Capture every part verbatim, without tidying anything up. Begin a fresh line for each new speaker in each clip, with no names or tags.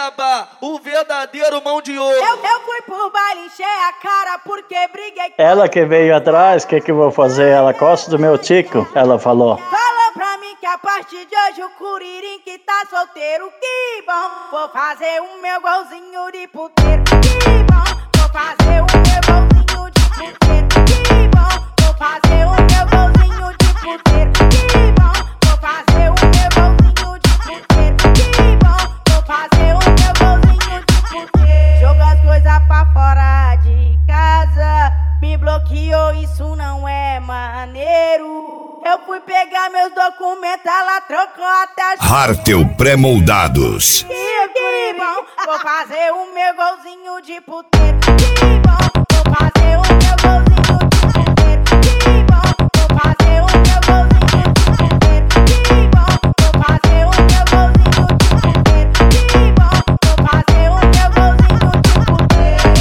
Cuiabá, o verdadeiro mão de ouro.
Eu, eu fui pro baile, encher a cara porque briguei.
Ela que veio atrás, o que que eu vou fazer? Ela gosta do meu tico, ela falou.
Fala pra mim que a partir de hoje o Curirim que tá solteiro, que bom. Vou fazer o meu golzinho de puteiro, que bom. Vou fazer o meu golzinho de puteiro, que bom. Vou fazer o meu golzinho de puteiro, que bom. Vou fazer o meu golzinho de puteiro, que bom. Vou fazer o meu golzinho de puteiro. Joga as coisas pra fora de casa, me bloqueou, isso não é maneiro. Eu fui pegar meus documentos, ela trocou até a...
Hartel Pré-Moldados.
Que bom, vou fazer o meu golzinho de puteiro. Que bom, vou fazer o meu golzinho de puteiro. Que bom, vou fazer o meu golzinho de puteiro. Que bom, vou fazer o meu golzinho de puteiro. Que bom, vou fazer o meu golzinho de puteiro.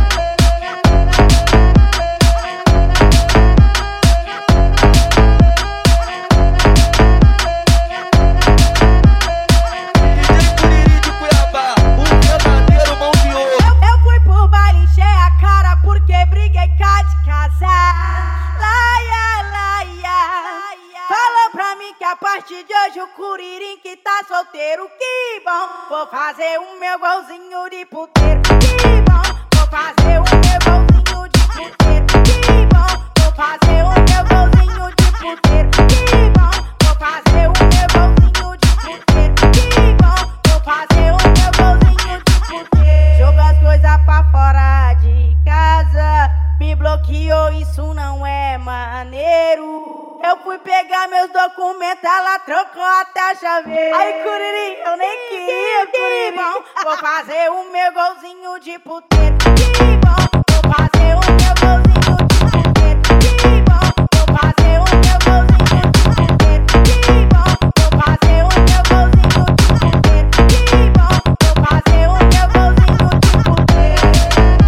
A partir de hoje o Curirim que tá solteiro, que bom. Vou fazer o meu golzinho de puteiro, que bom. Vou fazer o meu golzinho de puteiro, que bom. Vou fazer o meu golzinho de puteiro, que bom. Vou fazer o meu golzinho de puteiro, que bom. Vou fazer o meu golzinho de puteiro. Joga as coisas pra fora de casa, me bloqueou, isso não é maneiro. Eu fui pegar meus documentos, ela trocou até a chaveira. Ai, Curirim, eu nem queria, Curirim. Vou fazer o meu golzinho de puteiro, que bom. Vou fazer o meu golzinho de puteiro, que bom. Vou fazer o meu golzinho de puteiro, que bom. Vou fazer o meu golzinho de puteiro, que bom. Vou fazer o meu golzinho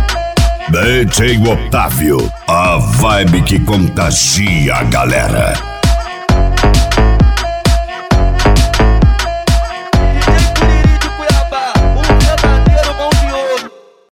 de puteiro.
D J Otávio, a vibe que contagia a galera.